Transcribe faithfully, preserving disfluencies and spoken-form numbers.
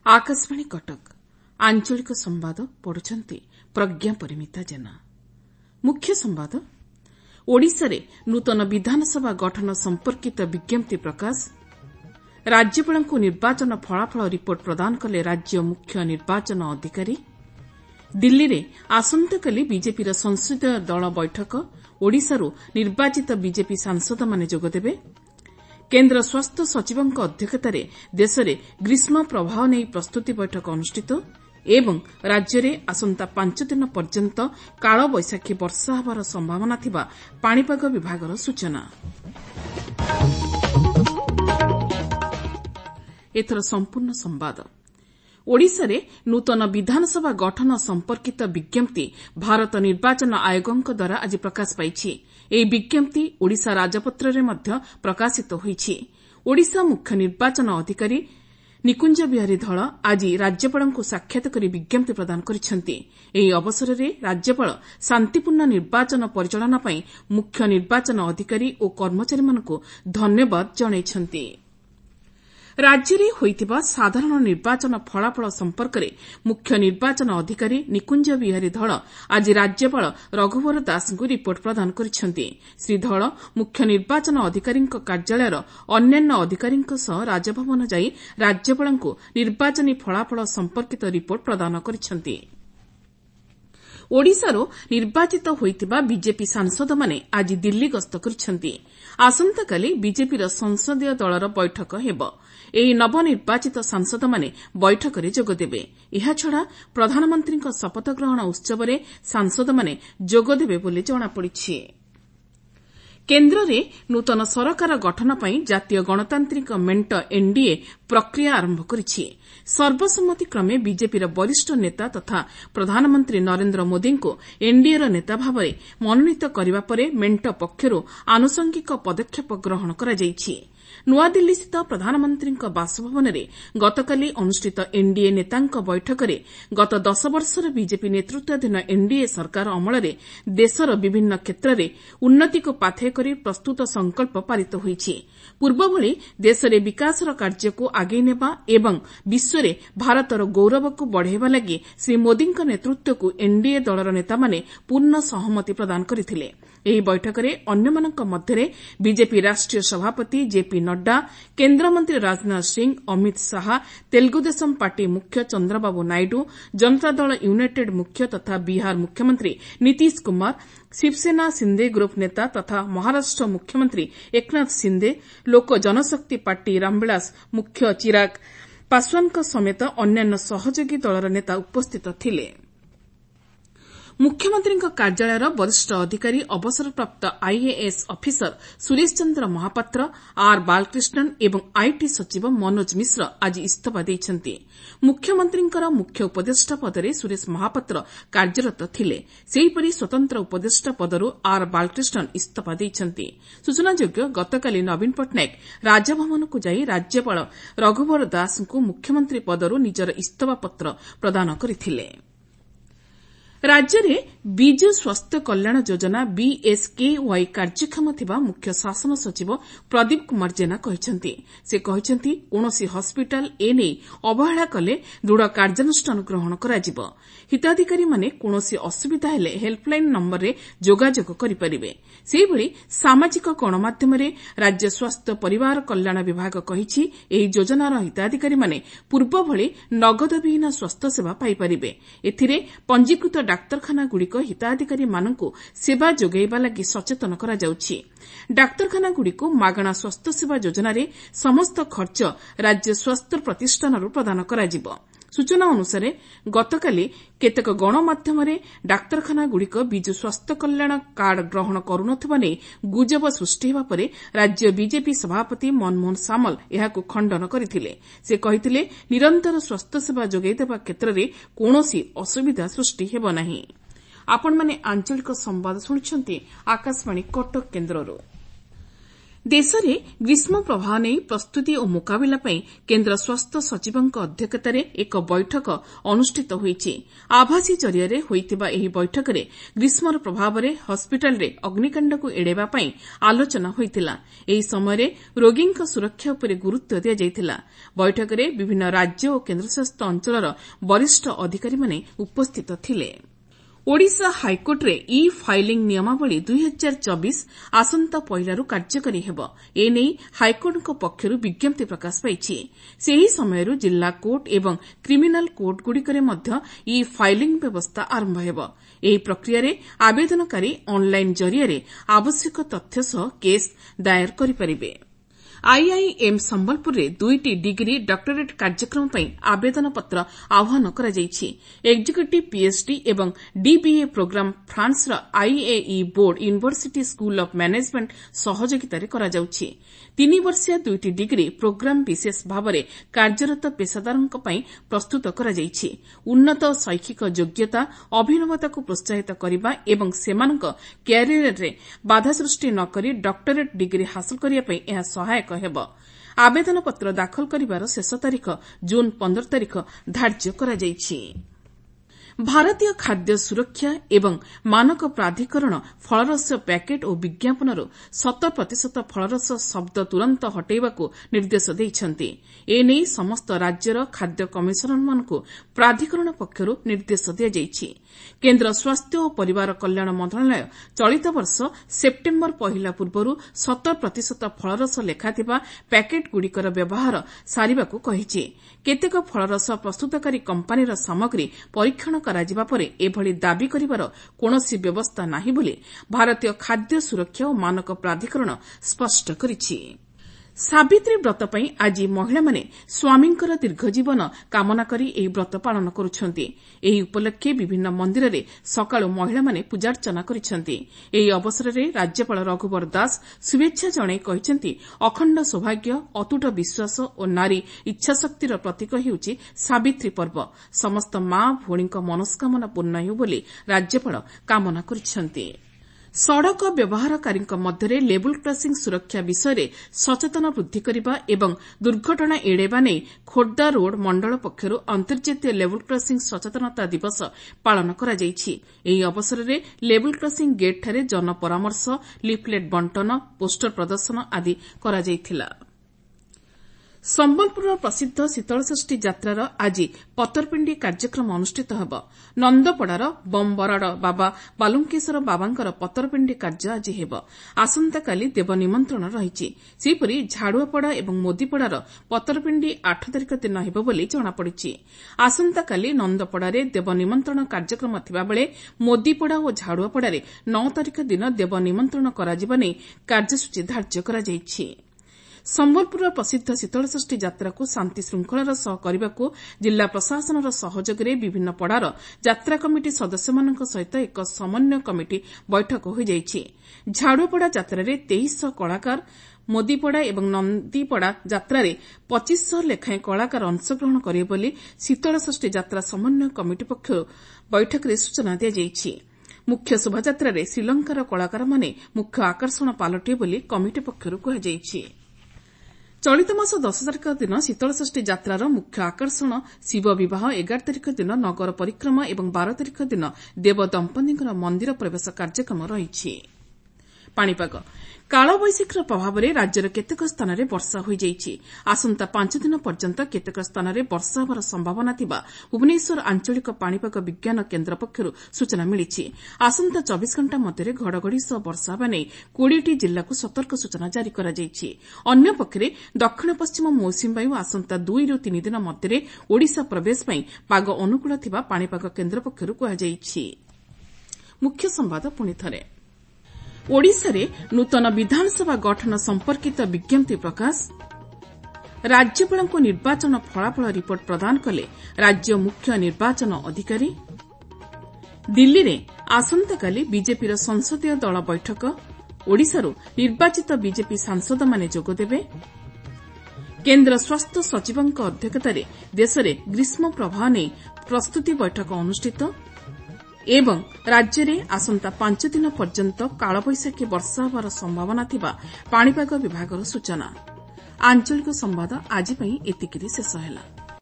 आकाशवाणी कटक आंचलिक संवाद पढ़ुछंती प्रज्ञा परिमिता जेना। मुख्य संवाद ओडिशा रे नूतन विधानसभा गठन संपर्कित विज्ञप्ति प्रकाश। राज्यपाल को निर्वाचन फलाफल रिपोर्ट प्रदान कले राज्य मुख्य निर्वाचन अधिकारी। दिल्ली रे आसंताकाली बीजेपी संसदीय दल बैठक। ओडिशारू निर्वाचित बीजेपी सांसद माने जोगदेबे। केन्द्र स्वास्थ्य सचिवଙ୍କ अध्यक्षतार देश में ग्रीष्म प्रवाह नहीं प्रस्तुति बैठक अनुष्ठित एवं राज्य में आसंता पांच दिन पर्यंत काल बैशाखी वर्षा होबार संभावना थिबा पाणीपाग विभागर सूचना। एथर संपूर्ण संवाद ओडिशा रे नूतन विधानसभा गठन संपर्कित विज्ञप्ति भारत निर्वाचन आयोगଙ୍କ द्वारा आज प्रकाश पाइछि। ଏହି विज्ञप्ति ओडिशा राजपत्र रे मध्य प्रकाशित होईछि। ओडिशा मुख्य निर्वाचन अधिकारी निकुंज बिहारी धळ आज राज्यपालଙ୍କୁ साक्षात करी विज्ञप्ति प्रदान କରିଛନ୍ତି। ଏହି अवसରରେ राज्यपाल शांतिपूर्ण निर्वाचन परिचालना ପାଇଁ मुख्य निर्वाचन अधिकारी ଓ कर्मचारीମାନଙ୍କୁ धन्यवाद जणाइଛନ୍ତି। राज्य में होइतिबा साधारण निर्वाचन फलाफल संपर्क में मुख्य निर्वाचन अधिकारी निकुंज बिहारी धळ आज राज्यपाल रघुवर दास को रिपोर्ट प्रदान करिसेंति। श्री धळ मुख्य निर्वाचन अधिकारी कार्यालयर अन्यान्य अधिकारी सह राजभवन जाई राज्यपाल को निर्वाचनी फलाफल संपर्कित रिपोर्ट प्रदान करिसेंति। ओडिशारो निर्वाचित होइतिबा बीजेपी सांसद माने आज दिल्ली गस्त करिसेंति। आसंताकाली बीजेपीर संसदीय दलर बैठक हेबो। एही नवनिर्वाचित सांसद माने बैठक रे जोगदेबे। एहा छडा प्रधानमंत्री शपथ ग्रहण उत्सव रे सांसद माने जोगदेबे बोली जणा पड़िछि। केन्द्र रे नूतन सरकार गठन पई जातीय गणतांत्रिक मेंट एनडीए प्रक्रिया आरंभ करिछि। सर्वसम्मति क्रमे बीजेपीर वरिष्ठ नेता तथा प्रधानमंत्री नरेंद्र मोदी को एनडीएर नेता भाବରେ मनोनीत କରିବା ପରେ मेंट पक्षରୁ आनुषंगिक पदक्षेप ग्रहण କରାଯାଇଛି। नुआदिल्ली स्थित प्रधानमंत्री बासभवन में गतकाली अनुष्ठित एनडीए नेतांक बैठक में गत दश वर्षर बीजेपी नेतृत्वाधीन एनडीए सरकार अमल में देशर विभिन्न क्षेत्र में उन्नति को पाथेय कर प्रस्तुत संकल्प पारित होईछि। पूर्व भली देश में विकासर कार्य को आगे नेबा एवं विश्व में भारतर गौरव को बढ़ाइबा लगी श्री मोदी नेतृत्व को एनडीए दलर नेता माने पूर्ण सहमति प्रदान करथिले। ଏହି बैठकରେ ଅନ୍ୟମାନଙ୍କ ମଧ୍ୟରେ बीजेपी राष्ट्रीय सभापति जेपी नड्डा, केन्द्रमंत्री राजनाथ सिंह, अमित शाह, तेलुगुदेशम पार्टी मुख्य चंद्रबाबू नायडू, जनता दल यूनाइटेड मुख्य तथा बिहार मुख्यमंत्री नीतीश कुमार, शिवसेना शिंदे ग्रुप नेता तथा महाराष्ट्र मुख्यमंत्री एकनाथ शिंदे, लोक जनशक्ति पार्टी रामविलास मुख्य चिराग पासवानଙ୍କ समेत अन्यान्य सहयोगी दलर नेता उपस्थित थिले। मुख्यमंत्री कार्यालयर वरिष्ठ अधिकारी अवसरप्राप्त IAS officer Suresh Chandra Mahapatra, R Balakrishnan एवं आईटी सचिव मनोज मिश्र आज इस्तीफा देइछन्ति। मुख्यमंत्रीଙ୍କର मुख्य उपदेष्टा पदरे सुरेश महापात्र कार्यरत थिले। सेहिपरि स्वतंत्र उपदेष्टा पदरू आर बालकृष्णन इस्तीफा देइछन्ति। सूचनायोग्य गतकाली नवीन पट्टनायक राजभवनକୁ ଯାଇ राज्यपाल रघुवर दासଙ୍କୁ मुख्यमंत्री पदरू निजर इस्तीफा पत्र प्रदान କରିଥିଲେ। राज्य में विजु स्वास्थ्य कल्याण योजना बीएसकेवाई कार्यक्षम थिबा मुख्य शासन सचिव प्रदीप कुमार जेना कहिसेंति। से कहिसेंति कोनोसी हॉस्पिटल एने अवहेला कले दृढ़ कार्यानुष्ठान ग्रहण कराजिबो। हिताधिकारी माने कोनोसी असुविधा हेले हेल्पलाइन नंबर रे जोगाजोग करिपारिबे। सेहिभଳି सामाजिक गणमाध्यम रे राज्य स्वास्थ्य परिवार कल्याण विभाग कहिछि एही योजनार हिताधिकारी माने पूर्व भଳି नगदविहीन स्वास्थ्य सेवा पाइपारिबे। एथिरे पंजीकृत डाक्तरखाना गुड़िक हिताधिकारी मानकु सेवा जोगाइबा लागि सचेतन करा जाउछि। डाक्तरखाना गुड़िक मागणा स्वास्थ्य सेवा योजना रे समस्त खर्च राज्य स्वास्थ्य प्रतिष्ठानरू प्रदान कराजिबो। सूचना अनुसार गतकाली केतेक गणमाध्यम डाक्तरखाना गुड़िक विजु स्वास्थ्य कल्याण कार्ड ग्रहण करुनथिबा नै गुजब सृष्टि हेबा परे राज्य बीजेपी सभापति मनमोहन सामल एहाकु खंडन करथिले। से कहिथिले निरंतर स्वास्थ्य सेवा जोगाई देबा क्षेत्र में कोनोसी असुविधा सृष्टि हेबो नाही। आपण माने आंचलिक संवाद सुनिछन्ती आकाशवाणी कटक केन्द्ररो। ଦେଶରେ ଗ୍ରୀଷ୍ମ ପ୍ରବାହ ନେଇ ପ୍ରସ୍ତୁତି ଓ ମୁକାବିଲା ପାଇଁ କେନ୍ଦ୍ର ସ୍ୱାସ୍ଥ୍ୟ ସଚିବଙ୍କ ଅଧ୍ୟକ୍ଷତାରେ ଏକ ବୈଠକ ଅନୁଷ୍ଠିତ ହୋଇଛି। ଆଭାସୀ ଜରିଆରେ ହୋଇଥିବା ଏହି ବୈଠକରେ ଗ୍ରୀଷ୍ମର ପ୍ରଭାବରେ ହସ୍ପିଟାଲରେ ଅଗ୍ନିକାଣ୍ଡକୁ ଏଡ଼ାଇବା ପାଇଁ ଆଲୋଚନା ହୋଇଥିଲା। ଏହି ସମୟରେ ରୋଗୀଙ୍କ ସୁରକ୍ଷା ଉପରେ ଗୁରୁତ୍ୱ ଦିଆଯାଇଥିଲା। ବୈଠକରେ ବିଭିନ୍ନ ରାଜ୍ୟ ଓ କେନ୍ଦ୍ରଶାସିତ ଅଞ୍ଚଳର ବରିଷ୍ଠ ଅଧିକାରୀମାନେ ଉପସ୍ଥିତ ଥିଲେ। ଓଡ଼ିଶା ହାଇକୋର୍ଟରେ ଇ ଫାଇଲିଂ ନିୟମାବଳୀ ଦୁଇ ହଜାର ଚବିଶ ଆସନ୍ତା ପହିଲାରୁ କାର୍ଯ୍ୟକାରୀ ହେବ। ଏ ନେଇ ହାଇକୋର୍ଟଙ୍କ ପକ୍ଷରୁ ବିଜ୍ଞପ୍ତି ପ୍ରକାଶ ପାଇଛି। ସେହି ସମୟରୁ ଜିଲ୍ଲା କୋର୍ଟ ଏବଂ କ୍ରିମିନାଲ କୋର୍ଟଗୁଡ଼ିକରେ ମଧ୍ୟ ଇ ଫାଇଲିଂ ବ୍ୟବସ୍ଥା ଆରମ୍ଭ ହେବ। ଏହି ପ୍ରକ୍ରିୟାରେ ଆବେଦନକାରୀ ଅନ୍ଲାଇନ୍ ଜରିଆରେ ଆବଶ୍ୟକ ତଥ୍ୟ ସହ କେସ୍ ଦାୟର କରିପାରିବେ। ଆଇଆଇଏମ୍ ସମ୍ବଲପୁରରେ ଦୁଇଟି ଡିଗ୍ରୀ ଡକ୍ଟରେଟ୍ କାର୍ଯ୍ୟକ୍ରମ ପାଇଁ ଆବେଦନପତ୍ର ଆହ୍ୱାନ କରାଯାଇଛି। ଏକ୍ଜିକ୍ୟୁଟିଭ୍ ପିଏଚ୍ଡି ଏବଂ ଡିବିଏ ପ୍ରୋଗ୍ରାମ ଫ୍ରାନ୍ସର IAE Bordeaux University School of Management ସହଯୋଗିତାରେ କରାଯାଉଛି। ତିନି ବର୍ଷିଆ ଦୁଇଟି ଡିଗ୍ରୀ ପ୍ରୋଗ୍ରାମ ବିଶେଷ ଭାବରେ କାର୍ଯ୍ୟରତ ପେସାଦାରଙ୍କ ପାଇଁ ପ୍ରସ୍ତୁତ କରାଯାଇଛି। ଉନ୍ନତ ଶୈକ୍ଷିକ ଯୋଗ୍ୟତା, ଅଭିନବତାକୁ ପ୍ରୋତ୍ସାହିତ କରିବା ଏବଂ ସେମାନଙ୍କ କ୍ୟାରିୟରରେ ବାଧା ସୃଷ୍ଟି ନ କରି ଡକ୍ଟରେଟ୍ ଡିଗ୍ରୀ ହାସଲ କରିବା ପାଇଁ ଏହା ସହାୟକ ହେବ। ଆବେଦନପତ୍ର ଦାଖଲ କରିବାର ଶେଷ ତାରିଖ ଜୁନ୍ ପନ୍ଦର ତାରିଖ ଧାର୍ଯ୍ୟ କରାଯାଇଛି। ଭାରତୀୟ ଖାଦ୍ୟ ସୁରକ୍ଷା ଏବଂ ମାନକ ପ୍ରାଧିକରଣ ଫଳରସ ପ୍ୟାକେଟ୍ ଓ ବିଜ୍ଞାପନରୁ ଶତ ପ୍ରତିଶତ ଫଳରସ ଶବ୍ଦ ତୁରନ୍ତ ହଟାଇବାକୁ ନିର୍ଦ୍ଦେଶ ଦେଇଛନ୍ତି। ଏ ନେଇ ସମସ୍ତ ରାଜ୍ୟର ଖାଦ୍ୟ କମିଶନରମାନଙ୍କୁ ପ୍ରାଧିକରଣ ପକ୍ଷରୁ ନିର୍ଦ୍ଦେଶ ଦିଆଯାଇଛି। କେନ୍ଦ୍ର ସ୍ୱାସ୍ଥ୍ୟ ଓ ପରିବାର କଲ୍ୟାଣ ମନ୍ତ୍ରଣାଳୟ ଚଳିତ ବର୍ଷ ସେପ୍ଟେମ୍ବର ପହିଲା ପୂର୍ବରୁ ଶତ ପ୍ରତିଶତ ଫଳରସ ଲେଖାଥିବା ପ୍ୟାକେଟ୍ଗୁଡ଼ିକର ବ୍ୟବହାର ସାରିବାକୁ କହିଛି। କେତେକ ଫଳରସ ପ୍ରସ୍ତୁତକାରୀ କମ୍ପାନୀର ସାମଗ୍ରୀ ପରୀକ୍ଷଣ କରାଯିବା ପରେ ଏଭଳି ଦାବି କରିବାର କୌଣସି ବ୍ୟବସ୍ଥା ନାହିଁ ବୋଲି ଭାରତୀୟ ଖାଦ୍ୟ ସୁରକ୍ଷା ଓ ମାନକ ପ୍ରାଧିକରଣ ସ୍ପଷ୍ଟ କରିଛି। ସାବିତ୍ରୀ ବ୍ରତ ପାଇଁ ଆଜି ମହିଳାମାନେ ସ୍ୱାମୀଙ୍କର ଦୀର୍ଘଜୀବନ କାମନା କରି ଏହି ବ୍ରତ ପାଳନ କରୁଛନ୍ତି। ଏହି ଉପଲକ୍ଷେ ବିଭିନ୍ନ ମନ୍ଦିରରେ ସକାଳୁ ମହିଳାମାନେ ପୂଜାର୍ଚ୍ଚନା କରିଛନ୍ତି। ଏହି ଅବସରରେ ରାଜ୍ୟପାଳ ରଘୁବର ଦାସ ଶୁଭେଚ୍ଛା ଜଣାଇ କହିଛନ୍ତି, ଅଖଣ୍ଡ ସୌଭାଗ୍ୟ, ଅତୁଟ ବିଶ୍ୱାସ ଓ ନାରୀ ଇଚ୍ଛାଶକ୍ତିର ପ୍ରତୀକ ହେଉଛି ସାବିତ୍ରୀ ପର୍ବ। ସମସ୍ତ ମା ଭଉଣୀଙ୍କ ମନସ୍କାମନା ପୂର୍ଣ୍ଣ ହେଉ ବୋଲି ରାଜ୍ୟପାଳ କାମନା କରିଛନ୍ତି। ସଡ଼କ ବ୍ୟବହାରକାରୀଙ୍କ ମଧ୍ୟରେ ଲେବୁଲ୍ କ୍ରସିଂ ସୁରକ୍ଷା ବିଷୟରେ ସଚେତନ ବୃଦ୍ଧି କରିବା ଏବଂ ଦୁର୍ଘଟଣା ଏଡ଼ାଇବା ନେଇ ଖୋର୍ଦ୍ଧା ରୋଡ୍ ମଣ୍ଡଳ ପକ୍ଷରୁ ଅନ୍ତର୍ଜାତୀୟ ଲେବୁଲ୍ କ୍ରସିଂ ସଚେତନତା ଦିବସ ପାଳନ କରାଯାଇଛି। ଏହି ଅବସରରେ ଲେବୁଲ୍ କ୍ରସିଂ ଗେଟ୍ଠାରେ ଜନପରାମର୍ଶ, ଲିଫ୍ଲେଟ୍ ବଣ୍ଟନ, ପୋଷ୍ଟର ପ୍ରଦର୍ଶନ ଆଦି କରାଯାଇଥିଲା। ସମ୍ବଲପୁରର ପ୍ରସିଦ୍ଧ ଶୀତଳଷଷ୍ଠୀ ଯାତ୍ରାର ଆଜି ପତରପିଣ୍ଡି କାର୍ଯ୍ୟକ୍ରମ ଅନୁଷ୍ଠିତ ହେବ। ନନ୍ଦପଡ଼ାର ବମ୍-ବରାଡ଼ ବାବା ବାଲୁଙ୍କେଶ୍ୱର ବାବାଙ୍କର ପତରପିଣ୍ଡି କାର୍ଯ୍ୟ ଆଜି ହେବ। ଆସନ୍ତାକାଲି ଦେବ ନିମନ୍ତ୍ରଣ ରହିଛି। ସେହିପରି ଝାଡ଼ୁଆପଡ଼ା ଏବଂ ମୋଦିପଡ଼ାର ପତରପିଣ୍ଡି ଆଠ ତାରିଖ ଦିନ ହେବ ବୋଲି ଜଣାପଡ଼ିଛି। ଆସନ୍ତାକାଲି ନନ୍ଦପଡ଼ାରେ ଦେବ ନିମନ୍ତ୍ରଣ କାର୍ଯ୍ୟକ୍ରମ ଥିବାବେଳେ ମୋଦିପଡ଼ା ଓ ଝାଡ଼ୁଆପଡ଼ାରେ ନଅ ତାରିଖ ଦିନ ଦେବ ନିମନ୍ତ୍ରଣ କରାଯିବା ନେଇ କାର୍ଯ୍ୟସୂଚୀ ଧାର୍ଯ୍ୟ କରାଯାଇଛି। ସମ୍ବଲପୁରର ପ୍ରସିଦ୍ଧ ଶୀତଳଷଷ୍ଠୀ ଯାତ୍ରାକୁ ଶାନ୍ତି ଶୃଙ୍ଖଳାର ସହ କରିବାକୁ ଜିଲ୍ଲା ପ୍ରଶାସନର ସହଯୋଗରେ ବିଭିନ୍ନ ପଡ଼ାର ଯାତ୍ରା କମିଟି ସଦସ୍ୟମାନଙ୍କ ସହିତ ଏକ ସମନ୍ୱୟ କମିଟି ବୈଠକ ହୋଇଯାଇଛି। ଝାଡ଼ୁଆପଡ଼ା ଯାତ୍ରାରେ ତେଇଶଶହ କଳାକାର, ମୋଦିପଡ଼ା ଏବଂ ନନ୍ଦୀପଡ଼ା ଯାତ୍ରାରେ ପଚିଶଶହ ଲେଖାଏଁ କଳାକାର ଅଂଶଗ୍ରହଣ କରିବେ ବୋଲି ଶୀତଳଷଷ୍ଠୀ ଯାତ୍ରା ସମନ୍ୱୟ କମିଟି ପକ୍ଷରୁ ବୈଠକରେ ସୂଚନା ଦିଆଯାଇଛି। ମୁଖ୍ୟ ଶୋଭାଯାତ୍ରାରେ ଶ୍ରୀଲଙ୍କାର କଳାକାରମାନେ ମୁଖ୍ୟ ଆକର୍ଷଣ ପାଲଟିବେ ବୋଲି କମିଟି ପକ୍ଷରୁ କୁହାଯାଇଛି। ଚଳିତ ମାସ ଦଶ ତାରିଖ ଦିନ ଶୀତଳଷଷ୍ଠୀ ଯାତ୍ରାର ମୁଖ୍ୟ ଆକର୍ଷଣ ଶିବ ବିବାହ, ଏଗାର ତାରିଖ ଦିନ ନଗର ପରିକ୍ରମା ଏବଂ ବାର ତାରିଖ ଦିନ ଦେବ ଦମ୍ପତିଙ୍କର ମନ୍ଦିର ପ୍ରବେଶ କାର୍ଯ୍ୟକ୍ରମ ରହିଛି। ପାଣିପାଗ କାଳବୈଶାଖୀର ପ୍ରଭାବରେ ରାଜ୍ୟର କେତେକ ସ୍ଥାନରେ ବର୍ଷା ହୋଇଯାଇଛି। ଆସନ୍ତା ପାଞ୍ଚ ଦିନ ପର୍ଯ୍ୟନ୍ତ କେତେକ ସ୍ଥାନରେ ବର୍ଷା ହେବାର ସମ୍ଭାବନା ଥିବା ଭୁବନେଶ୍ୱର ଆଞ୍ଚଳିକ ପାଣିପାଗ ବିଜ୍ଞାନ କେନ୍ଦ୍ର ପକ୍ଷରୁ ସୂଚନା ମିଳିଛି। ଆସନ୍ତା ଚବିଶ ଘଣ୍ଟା ମଧ୍ୟରେ ଘଡ଼ଘଡ଼ି ସହ ବର୍ଷା ହେବା ନେଇ କୋଡ଼ିଏଟି ଜିଲ୍ଲାକୁ ସତର୍କ ସୂଚନା ଜାରି କରାଯାଇଛି। ଅନ୍ୟପକ୍ଷରେ ଦକ୍ଷିଣ ପଶ୍ଚିମ ମୌସୁମୀ ବାୟୁ ଆସନ୍ତା ଦୁଇରୁ ତିନି ଦିନ ମଧ୍ୟରେ ଓଡ଼ିଶା ପ୍ରବେଶ ପାଇଁ ପାଗ ଅନୁକୂଳ ଥିବା ପାଣିପାଗ କେନ୍ଦ୍ର ପକ୍ଷରୁ କୁହାଯାଇଛି। ମୁଖ୍ୟ ସମ୍ବାଦ ପୁଣିଥରେ ଓଡ଼ିଶାରେ ନୂତନ ବିଧାନସଭା ଗଠନ ସମ୍ପର୍କିତ ବିଜ୍ଞପ୍ତି ପ୍ରକାଶ। ରାଜ୍ୟପାଳଙ୍କୁ ନିର୍ବାଚନ ଫଳାଫଳ ରିପୋର୍ଟ ପ୍ରଦାନ କଲେ ରାଜ୍ୟ ମୁଖ୍ୟ ନିର୍ବାଚନ ଅଧିକାରୀ। ଦିଲ୍ଲୀରେ ଆସନ୍ତାକାଲି ବିଜେପିର ସଂସଦୀୟ ଦଳ ବୈଠକ। ଓଡ଼ିଶାରୁ ନିର୍ବାଚିତ ବିଜେପି ସାଂସଦମାନେ ଯୋଗଦେବେ। କେନ୍ଦ୍ର ସ୍ୱାସ୍ଥ୍ୟ ସଚିବଙ୍କ ଅଧ୍ୟକ୍ଷତାରେ ଦେଶରେ ଗ୍ରୀଷ୍ମ ପ୍ରବାହ ନେଇ ପ୍ରସ୍ତୁତି ବୈଠକ ଅନୁଷ୍ଠିତ। ଏବଂ ରାଜ୍ୟରେ ଆସନ୍ତା ପାଞ୍ଚ ଦିନ ପର୍ଯ୍ୟନ୍ତ କାଳବୈଶାଖୀ ବର୍ଷା ହେବାର ସମ୍ଭାବନା ଥିବା ପାଣିପାଗ ବିଭାଗର ସୂଚନା। ଆଞ୍ଚଳିକ ସମ୍ବାଦ ଆଜି ପାଇଁ ଏତିକିରେ ଶେଷ ହେଲା।